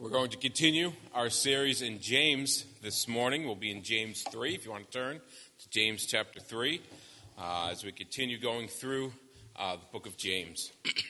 We're going to continue our series in James this morning. We'll be in James 3, if you want to turn to James chapter 3, as we continue going through the book of James.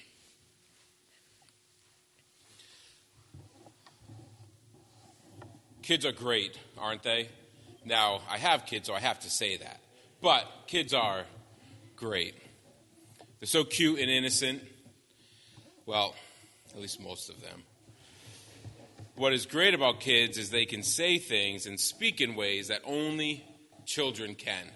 Kids are great, aren't they? Now, I have kids, so I have to say that. But kids are great. They're so cute and innocent. Well, at least most of them. What is great about kids is they can say things and speak in ways that only children can.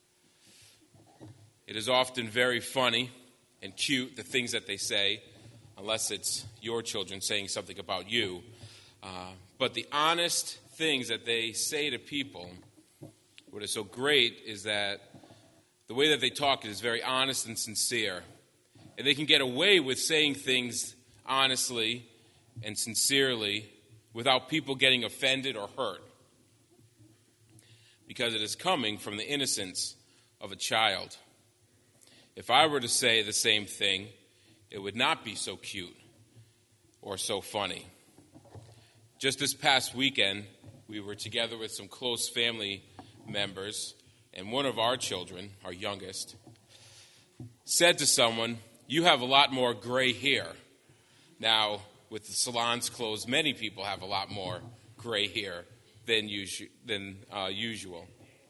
It is often very funny and cute, the things that they say, unless it's your children saying something about you. But the honest things that they say to people, what is so great is that the way that they talk is very honest and sincere. And they can get away with saying things honestly and sincerely without people getting offended or hurt, because it is coming from the innocence of a child. If I were to say the same thing, it would not be so cute or so funny. Just this past weekend, we were together with some close family members, and one of our children, our youngest, said to someone, "You have a lot more gray hair." Now, with the salons closed, many people have a lot more gray hair than usual.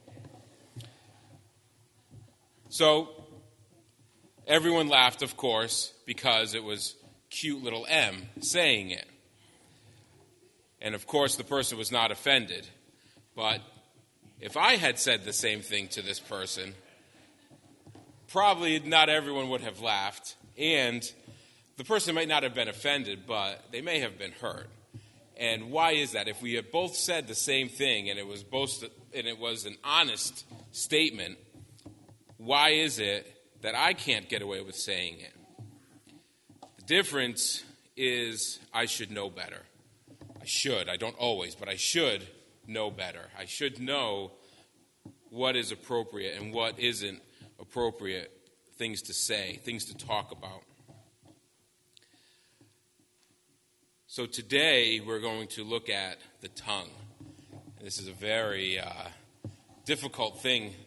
So, everyone laughed, of course, because it was cute little M saying it. And, of course, the person was not offended. But if I had said the same thing to this person, probably not everyone would have laughed, and the person might not have been offended, but they may have been hurt. And why is that? If we had both said the same thing and it was an honest statement, why is it that I can't get away with saying it? The difference is I should know better. I don't always, but I should know better. I should know what is appropriate and what isn't appropriate things to say, things to talk about. So today we're going to look at the tongue. This is a very difficult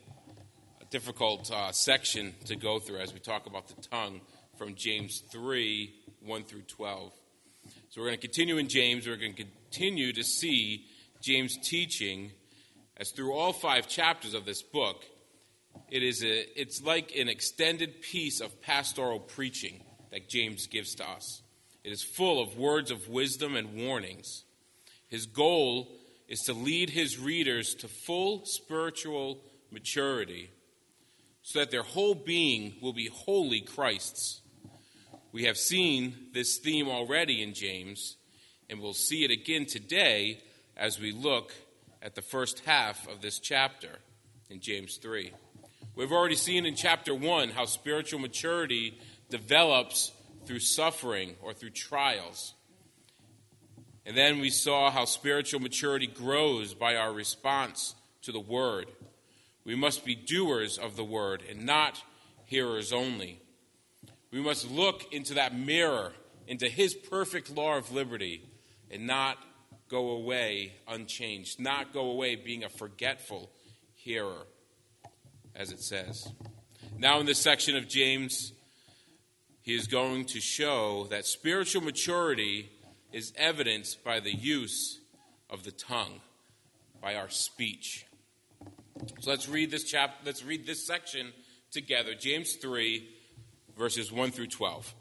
section to go through as we talk about the tongue from James 3, 1 through 12. So we're going to continue in James. We're going to continue to see James' teaching as through all 5 chapters of this book. It's like an extended piece of pastoral preaching that James gives to us. It is full of words of wisdom and warnings. His goal is to lead his readers to full spiritual maturity so that their whole being will be wholly Christ's. We have seen this theme already in James, and we'll see it again today as we look at the first half of this chapter in James 3. We've already seen in chapter 1 how spiritual maturity develops through suffering or through trials. And then we saw how spiritual maturity grows by our response to the word. We must be doers of the word and not hearers only. We must look into that mirror, into his perfect law of liberty, and not go away unchanged, not go away being a forgetful hearer, as it says. Now in this section of James, he is going to show that spiritual maturity is evidenced by the use of the tongue, by our speech. So let's read this section together. James 3, verses 1 through 12.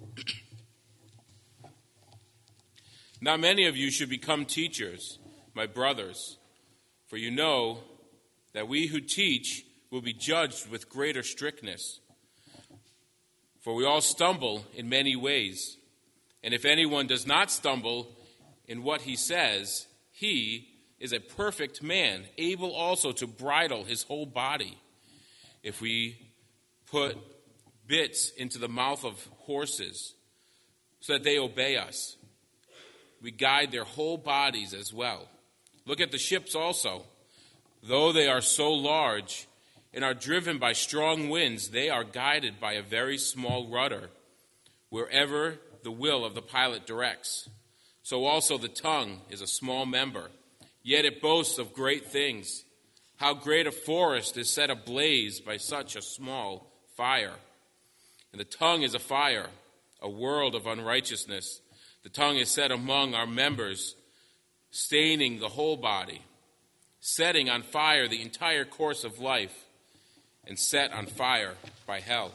Not many of you should become teachers, my brothers, for you know that we who teach will be judged with greater strictness. For we all stumble in many ways. And if anyone does not stumble in what he says, he is a perfect man, able also to bridle his whole body. If we put bits into the mouth of horses so that they obey us, we guide their whole bodies as well. Look at the ships also. Though they are so large and are driven by strong winds, they are guided by a very small rudder, wherever the will of the pilot directs. So also the tongue is a small member, yet it boasts of great things. How great a forest is set ablaze by such a small fire. And the tongue is a fire, a world of unrighteousness. The tongue is set among our members, staining the whole body, setting on fire the entire course of life, and set on fire by hell.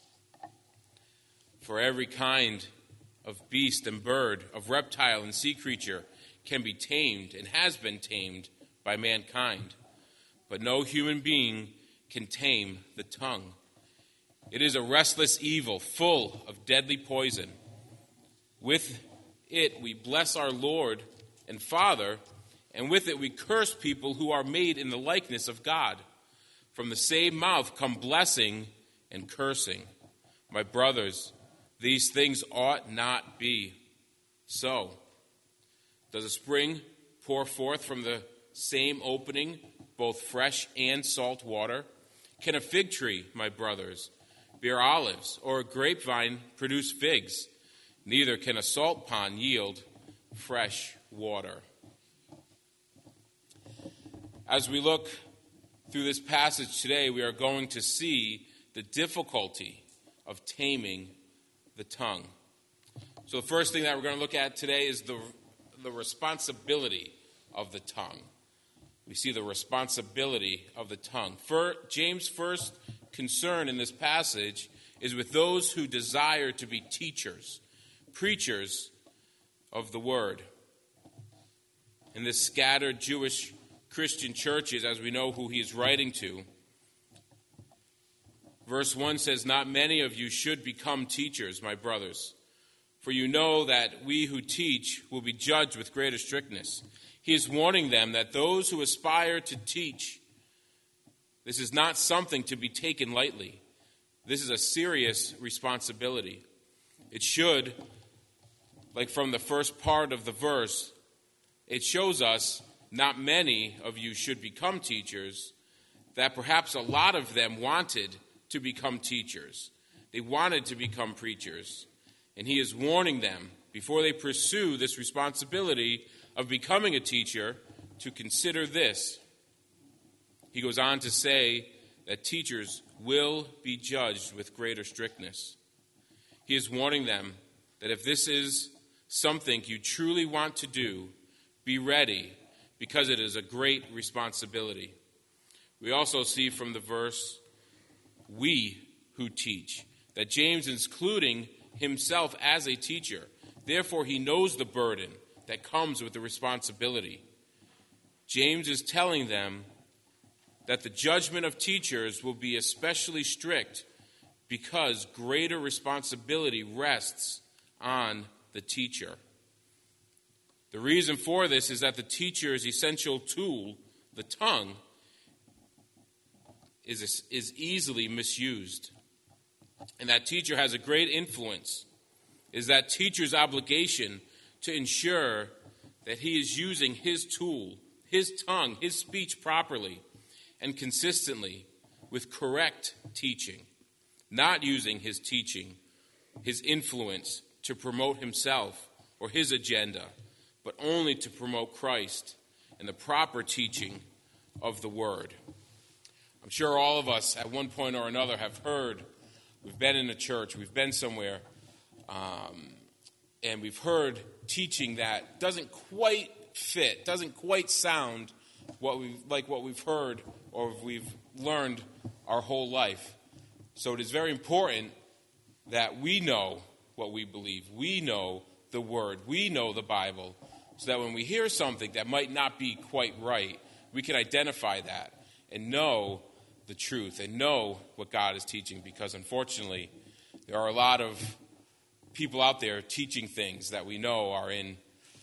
For every kind of beast and bird, of reptile and sea creature can be tamed and has been tamed by mankind. But no human being can tame the tongue. It is a restless evil, full of deadly poison. With it we bless our Lord and Father, and with it we curse people who are made in the likeness of God. From the same mouth come blessing and cursing. My brothers, these things ought not be so. Does a spring pour forth from the same opening both fresh and salt water? Can a fig tree, my brothers, bear olives, or a grapevine produce figs? Neither can a salt pond yield fresh water. As we look through this passage today, we are going to see the difficulty of taming the tongue. So the first thing that we're going to look at today is the responsibility of the tongue. We see the responsibility of the tongue. James' first concern in this passage is with those who desire to be teachers, preachers of the word. In this scattered Jewish Christian churches, as we know who he is writing to, verse 1 says, "Not many of you should become teachers, my brothers, for you know that we who teach will be judged with greater strictness." He is warning them that those who aspire to teach, this is not something to be taken lightly. This is a serious responsibility. It should, like from the first part of the verse, it shows us not many of you should become teachers, that perhaps a lot of them wanted to become teachers. They wanted to become preachers. And he is warning them, before they pursue this responsibility of becoming a teacher, to consider this. He goes on to say that teachers will be judged with greater strictness. He is warning them that if this is something you truly want to do, be ready, because it is a great responsibility. We also see from the verse, we who teach, that James is including himself as a teacher. Therefore, he knows the burden that comes with the responsibility. James is telling them that the judgment of teachers will be especially strict because greater responsibility rests on the teacher. The reason for this is that the teacher's essential tool, the tongue, is easily misused. And that teacher has a great influence. It is that teacher's obligation to ensure that he is using his tool, his tongue, his speech properly and consistently with correct teaching, not using his teaching, his influence to promote himself or his agenda, but only to promote Christ and the proper teaching of the word. I'm sure all of us at one point or another have heard, we've been in a church, we've been somewhere, and we've heard teaching that doesn't quite fit, doesn't quite sound what we've heard or we've learned our whole life. So it is very important that we know what we believe. We know the word. We know the Bible, so that when we hear something that might not be quite right, we can identify that and know the truth and know what God is teaching, because unfortunately there are a lot of people out there teaching things that we know are in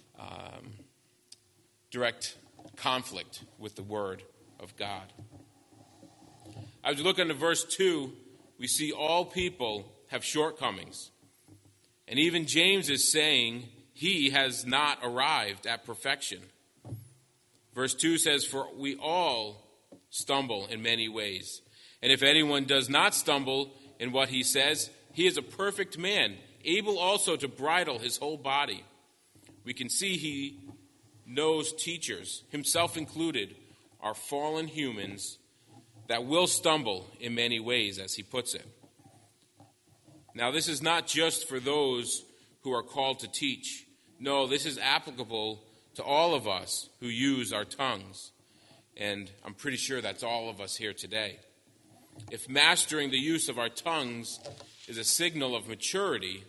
direct conflict with the word of God. As we look into verse 2, we see all people have shortcomings. And even James is saying he has not arrived at perfection. Verse 2 says, "For we all stumble in many ways. And if anyone does not stumble in what he says, he is a perfect man, able also to bridle his whole body. we can see he knows teachers, himself included, are fallen humans that will stumble in many ways, as he puts it. Now, this is not just for those who are called to teach. No, this is applicable to all of us who use our tongues. And I'm pretty sure that's all of us here today. If mastering the use of our tongues is a signal of maturity,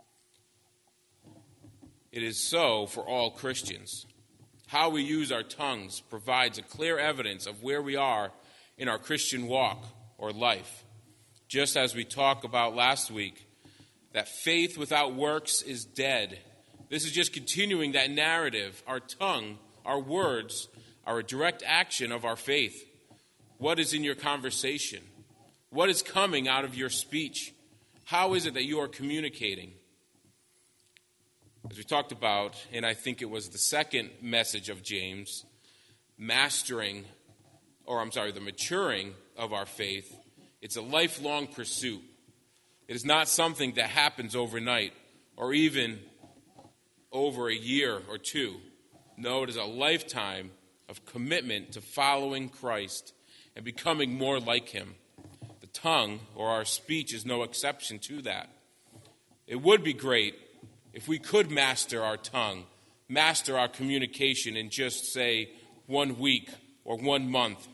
it is so for all Christians. How we use our tongues provides a clear evidence of where we are in our Christian walk or life. Just as we talked about last week, that faith without works is dead. This is just continuing that narrative. Our tongue, our words, are a direct action of our faith. What is in your conversation? What is coming out of your speech? How is it that you are communicating? As we talked about, and I think it was the second message of James, the maturing of our faith, it's a lifelong pursuit. It is not something that happens overnight or even over a year or two. No, it is a lifetime of commitment to following Christ and becoming more like him. The tongue, or our speech, is no exception to that. It would be great if we could master our tongue, master our communication in just, say, 1 week or 1 month.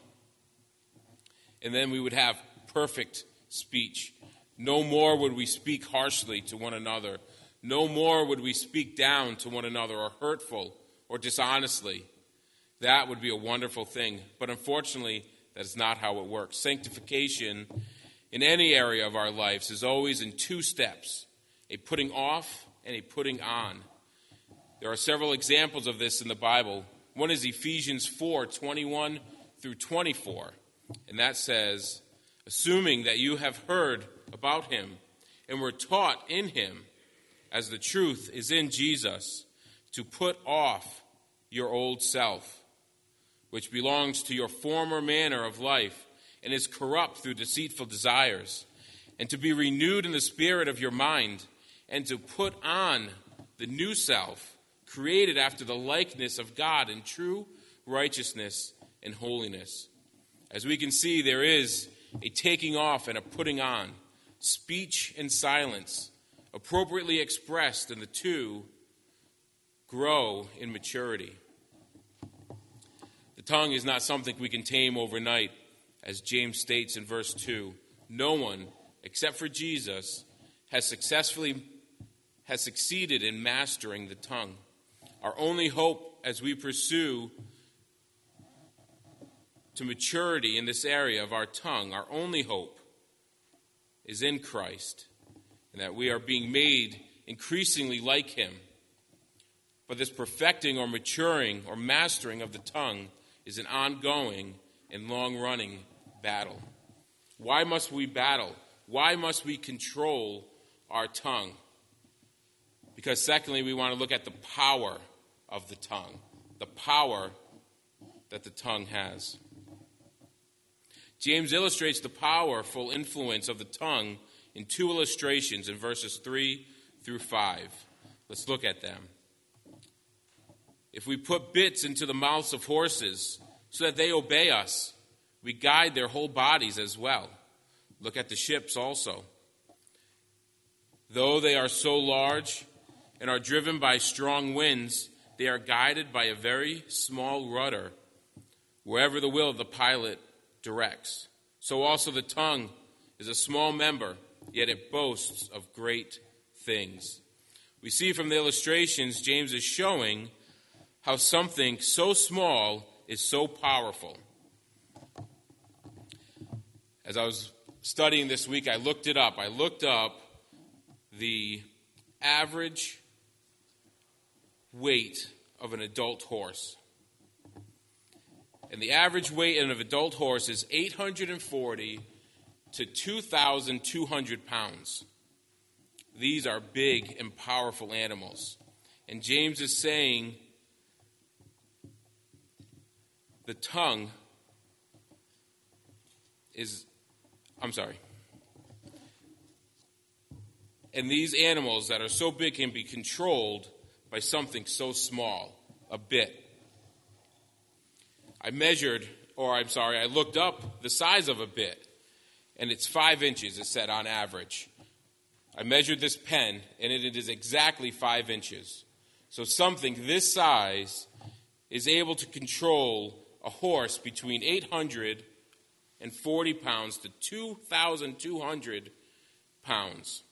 And then we would have perfect speech. No more would we speak harshly to one another. No more would we speak down to one another or hurtful or dishonestly. That would be a wonderful thing. But unfortunately, that is not how it works. Sanctification in any area of our lives is always in 2 steps, a putting off and a putting on. There are several examples of this in the Bible. One is Ephesians 4:21 through 24. And that says, assuming that you have heard about him and were taught in him, as the truth is in Jesus, to put off your old self, which belongs to your former manner of life and is corrupt through deceitful desires, and to be renewed in the spirit of your mind, and to put on the new self, created after the likeness of God in true righteousness and holiness. As we can see, there is a taking off and a putting on, speech and silence, appropriately expressed, and the two grow in maturity. The tongue is not something we can tame overnight, as James states in verse 2. No one, except for Jesus, has succeeded in mastering the tongue. Our only hope as we pursue to maturity in this area of our tongue, our only hope is in Christ, and that we are being made increasingly like him. But this perfecting or maturing or mastering of the tongue is an ongoing and long-running battle. Why must we battle? Why must we control our tongue? Because secondly, we want to look at the power of the tongue, the power that the tongue has. James illustrates the powerful influence of the tongue in 2 illustrations in verses 3 through 5. Let's look at them. If we put bits into the mouths of horses so that they obey us, we guide their whole bodies as well. Look at the ships also. Though they are so large and are driven by strong winds, they are guided by a very small rudder, wherever the will of the pilot directs. So also the tongue is a small member, yet it boasts of great things. We see from the illustrations, James is showing how something so small is so powerful. As I was studying this week, I looked it up. I looked up the average weight of an adult horse. And the average weight of an adult horse is 840 to 2,200 pounds. These are big and powerful animals. And James is saying the tongue is, and these animals that are so big can be controlled by something so small, a bit. I looked up the size of a bit, and it's 5 inches, it said, on average. I measured this pen, and it is exactly 5 inches. So something this size is able to control a horse between 840 pounds to 2,200 pounds.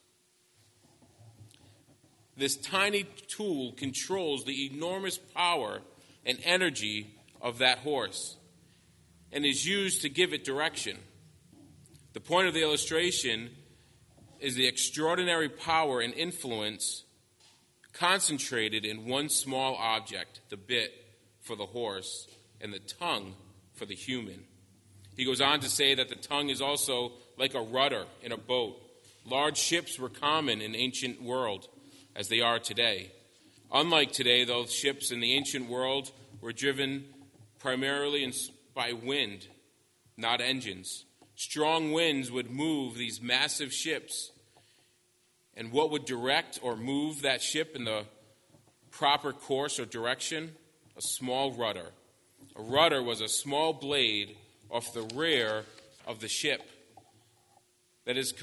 This tiny tool controls the enormous power and energy of that horse and is used to give it direction. The point of the illustration is the extraordinary power and influence concentrated in one small object, the bit for the horse and the tongue for the human. He goes on to say that the tongue is also like a rudder in a boat. Large ships were common in the ancient world, as they are today. Unlike today, those ships in the ancient world were driven primarily by wind, not engines. Strong winds would move these massive ships, and what would direct or move that ship in the proper course or direction? A small rudder. A rudder was a small blade off the rear of the ship that is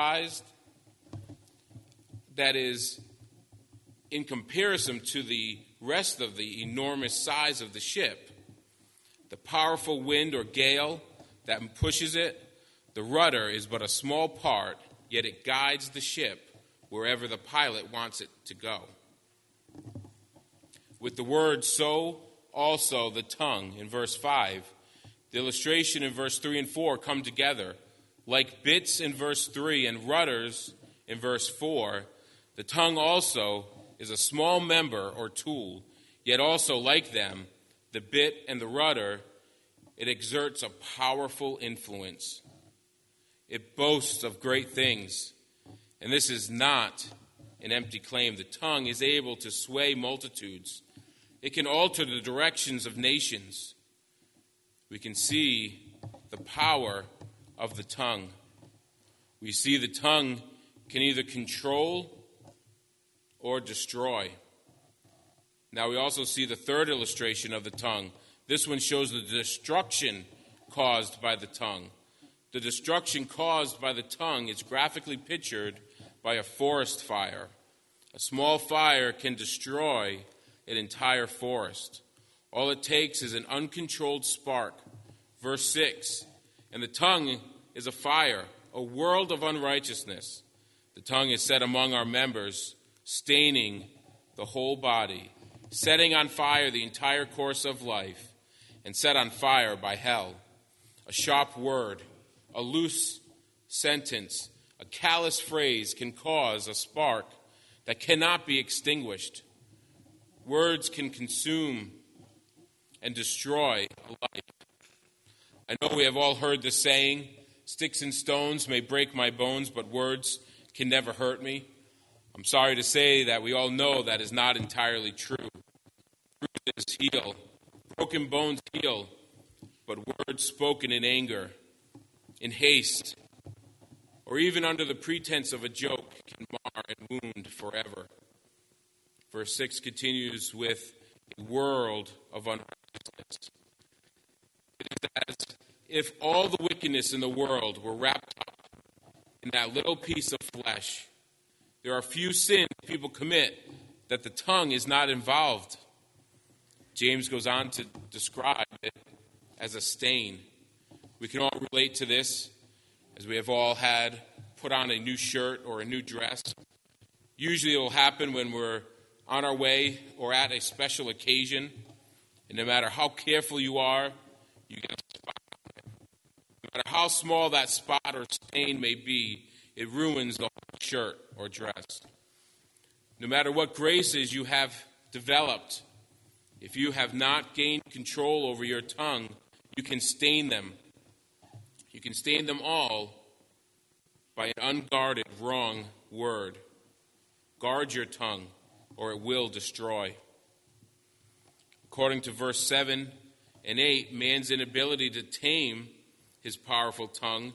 in comparison to the rest of the enormous size of the ship, the powerful wind or gale that pushes it, the rudder is but a small part, yet it guides the ship wherever the pilot wants it to go. With the word "so also the tongue" in verse 5, the illustration in verse 3 and 4 come together. Like bits in verse 3 and rudders in verse 4, the tongue also is a small member or tool, yet also like them, the bit and the rudder, it exerts a powerful influence. It boasts of great things, and this is not an empty claim. The tongue is able to sway multitudes. It can alter the directions of nations. We can see the power of the tongue. We see the tongue can either control or destroy. Now we also see the third illustration of the tongue. This one shows the destruction caused by the tongue. The destruction caused by the tongue is graphically pictured by a forest fire. A small fire can destroy an entire forest. All it takes is an uncontrolled spark. Verse 6, and the tongue is a fire, a world of unrighteousness. The tongue is set among our members, staining the whole body, setting on fire the entire course of life, and set on fire by hell. A sharp word, a loose sentence, a callous phrase can cause a spark that cannot be extinguished. Words can consume and destroy a life. I know we have all heard the saying, "Sticks and stones may break my bones, but words can never hurt me." I'm sorry to say that we all know that is not entirely true. Bruises heal, broken bones heal, but words spoken in anger, in haste, or even under the pretense of a joke can mar and wound forever. Verse 6 continues with a world of unrighteousness. It is as if all the wickedness in the world were wrapped up in that little piece of flesh. There are few sins people commit that the tongue is not involved. James goes on to describe it as a stain. We can all relate to this, as we have all had put on a new shirt or a new dress. Usually it will happen when we're on our way or at a special occasion, and no matter how careful you are, you get a spot on it. No matter how small that spot or stain may be, it ruins the whole shirt or dress. No matter what graces you have developed, if you have not gained control over your tongue, you can stain them. You can stain them all by an unguarded wrong word. Guard your tongue, or it will destroy. According to verse 7 and 8, man's inability to tame his powerful tongue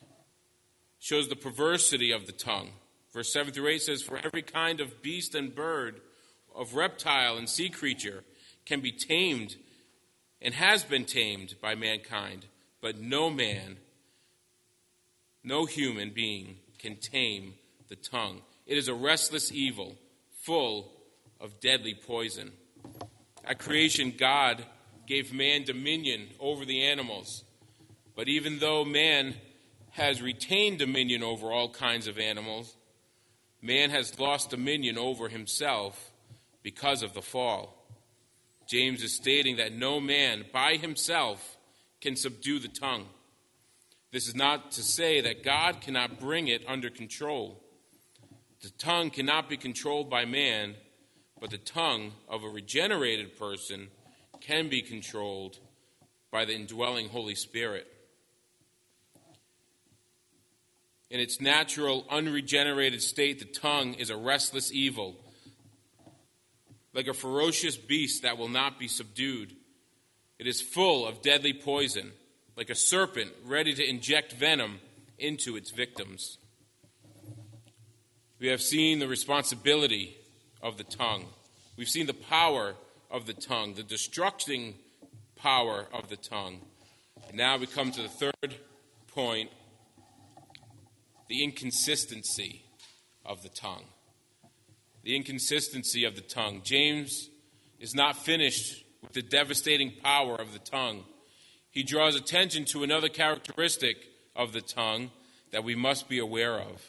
shows the perversity of the tongue. Verse 7 through 8 says, "For every kind of beast and bird, of reptile and sea creature can be tamed and has been tamed by mankind, but no man, no human being can tame the tongue. It is a restless evil, full of deadly poison. At creation, God gave man dominion over the animals. But even though man has retained dominion over all kinds of animals, man has lost dominion over himself because of the fall. James is stating that no man by himself can subdue the tongue. This is not to say that God cannot bring it under control. The tongue cannot be controlled by man, but the tongue of a regenerated person can be controlled by the indwelling Holy Spirit. In its natural, unregenerated state, the tongue is a restless evil, like a ferocious beast that will not be subdued. It is full of deadly poison, like a serpent ready to inject venom into its victims. We have seen the responsibility of the tongue. We've seen the power of the tongue, the destructing power of the tongue. And now we come to the third point, the inconsistency of the tongue. The inconsistency of the tongue. James is not finished with the devastating power of the tongue. He draws attention to another characteristic of the tongue that we must be aware of.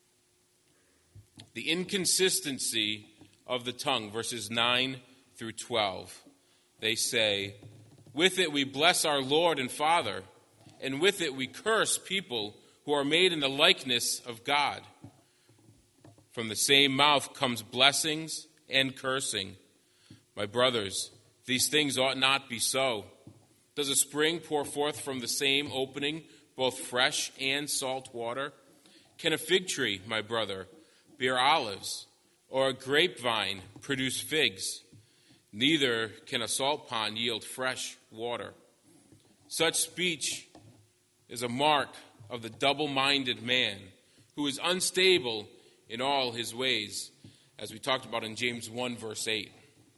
The inconsistency of the tongue, verses 9 through 12. They say, "With it we bless our Lord and Father, and with it we curse people who are made in the likeness of God. From the same mouth comes blessings and cursing. My brothers, these things ought not be so. Does a spring pour forth from the same opening both fresh and salt water? Can a fig tree, my brother, bear olives, or a grapevine produce figs? Neither can a salt pond yield fresh water. Such speech is a mark of the double-minded man who is unstable in all his ways, as we talked about in James 1, verse 8.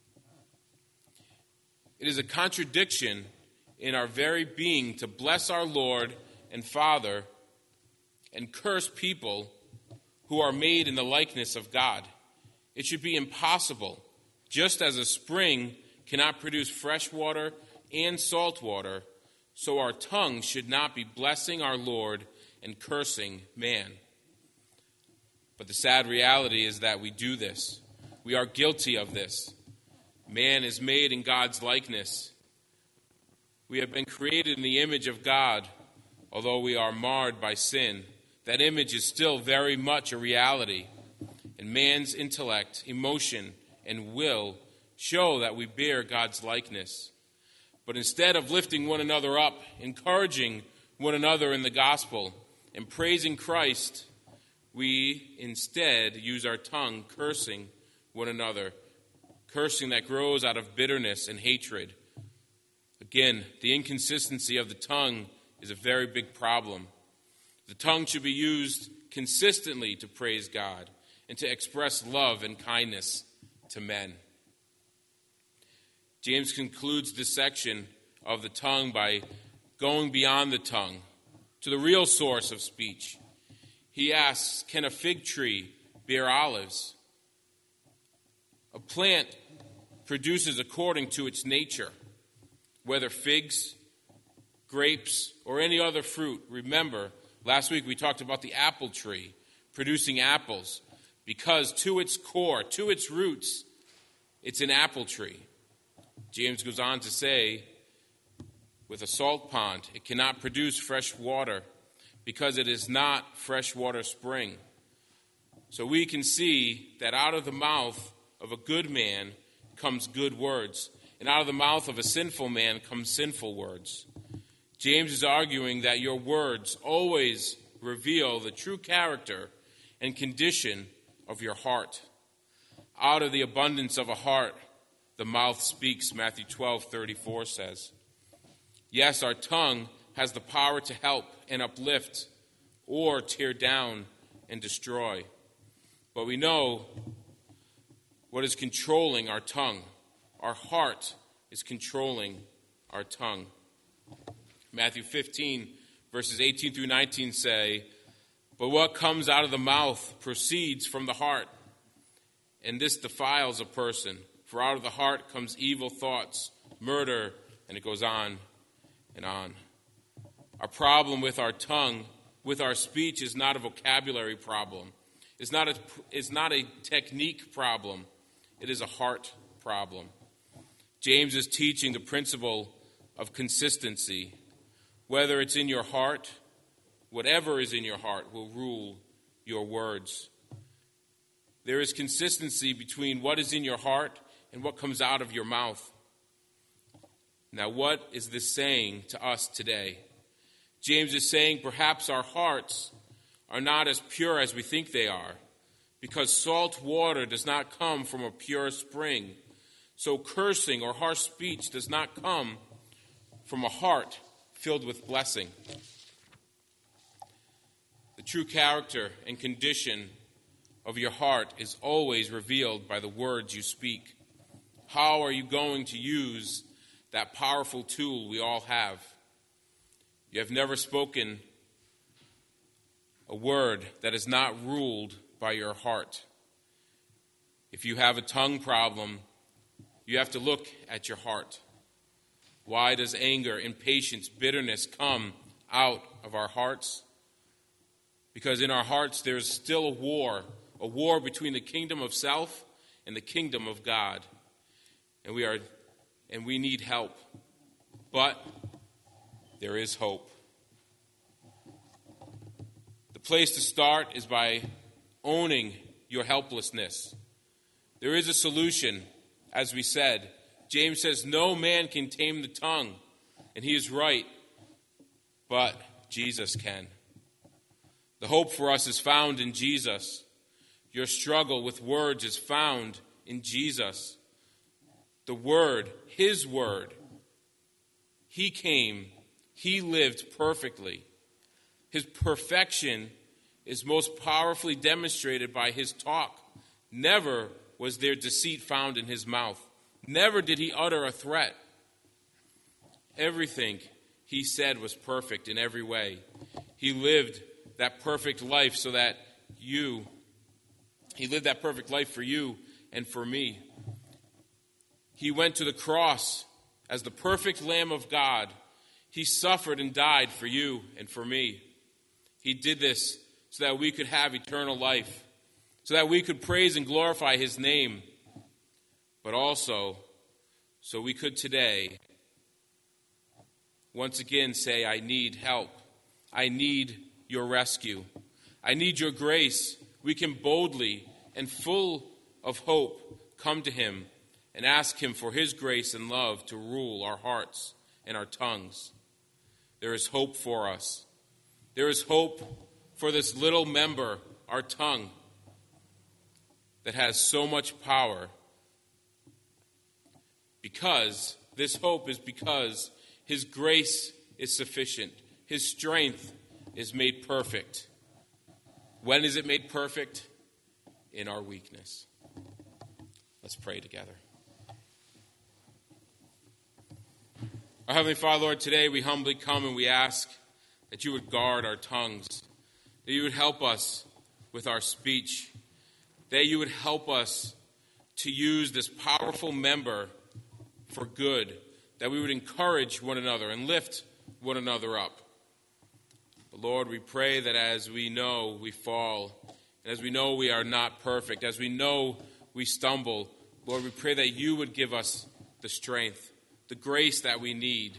It is a contradiction in our very being to bless our Lord and Father and curse people who are made in the likeness of God. It should be impossible. Just as a spring cannot produce fresh water and salt water, so our tongue should not be blessing our Lord and cursing man. But the sad reality is that we do this. We are guilty of this. Man is made in God's likeness. We have been created in the image of God, although we are marred by sin. That image is still very much a reality. And man's intellect, emotion, and will show that we bear God's likeness. But instead of lifting one another up, encouraging one another in the gospel, and praising Christ, we instead use our tongue cursing one another, cursing that grows out of bitterness and hatred. Again, the inconsistency of the tongue is a very big problem. The tongue should be used consistently to praise God and to express love and kindness to men. James concludes this section of the tongue by going beyond the tongue to the real source of speech. He asks, can a fig tree bear olives? A plant produces according to its nature, whether figs, grapes, or any other fruit. Remember, last week we talked about the apple tree producing apples because to its core, to its roots, it's an apple tree. James goes on to say, with a salt pond, it cannot produce fresh water because it is not freshwater spring. So we can see that out of the mouth of a good man comes good words, and out of the mouth of a sinful man come sinful words. James is arguing that your words always reveal the true character and condition of your heart. Out of the abundance of a heart, the mouth speaks, Matthew 12:34 says. Yes, our tongue has the power to help and uplift or tear down and destroy. But we know what is controlling our tongue. Our heart is controlling our tongue. Matthew 15, verses 18 through 19 say, "But what comes out of the mouth proceeds from the heart, and this defiles a person. For out of the heart comes evil thoughts, murder," and it goes on and on. Our problem with our tongue, with our speech, is not a vocabulary problem. It's not a technique problem. It is a heart problem. James is teaching the principle of consistency. Whether it's in your heart, whatever is in your heart will rule your words. There is consistency between what is in your heart and what comes out of your mouth. Now, what is this saying to us today? James is saying perhaps our hearts are not as pure as we think they are, because salt water does not come from a pure spring. So cursing or harsh speech does not come from a heart filled with blessing. The true character and condition of your heart is always revealed by the words you speak. How are you going to use that powerful tool we all have? You have never spoken a word that is not ruled by your heart. If you have a tongue problem, you have to look at your heart. Why does anger, impatience, bitterness come out of our hearts? Because in our hearts there is still a war between the kingdom of self and the kingdom of God. And we need help. But there is hope. The place to start is by owning your helplessness. There is a solution, as we said. James says no man can tame the tongue, and he is right, but Jesus can. The hope for us is found in Jesus. Your struggle with words is found in Jesus. The Word, His Word. He came, He lived perfectly. His perfection is most powerfully demonstrated by His talk. Never was there deceit found in His mouth. Never did He utter a threat. Everything He said was perfect in every way. He lived that perfect life so that He lived that perfect life for you and for me. He went to the cross as the perfect Lamb of God. He suffered and died for you and for me. He did this so that we could have eternal life, so that we could praise and glorify His name, but also so we could today once again say, I need help. I need your rescue. I need your grace. We can boldly and full of hope come to Him and ask Him for His grace and love to rule our hearts and our tongues. There is hope for us. There is hope for this little member, our tongue, that has so much power. Because this hope is because His grace is sufficient. His strength is made perfect. When is it made perfect? In our weakness. Let's pray together. Our Heavenly Father, Lord, today we humbly come and we ask that you would guard our tongues, that you would help us with our speech, that you would help us to use this powerful member for good, that we would encourage one another and lift one another up. But Lord, we pray that as we know we fall, and as we know we are not perfect, as we know we stumble, Lord, we pray that you would give us the strength, the grace that we need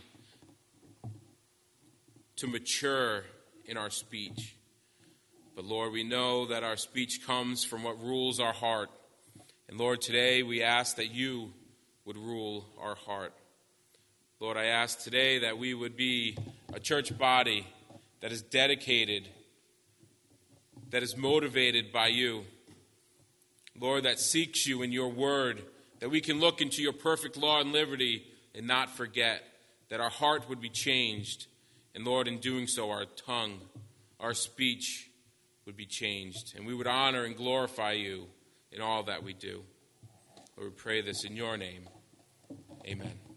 to mature in our speech. But Lord, we know that our speech comes from what rules our heart. And Lord, today we ask that you would rule our heart. Lord, I ask today that we would be a church body that is dedicated, that is motivated by you. Lord, that seeks you in your word, that we can look into your perfect law and liberty and not forget, that our heart would be changed. And Lord, in doing so, our tongue, our speech would be changed. And we would honor and glorify you in all that we do. Lord, we pray this in your name. Amen.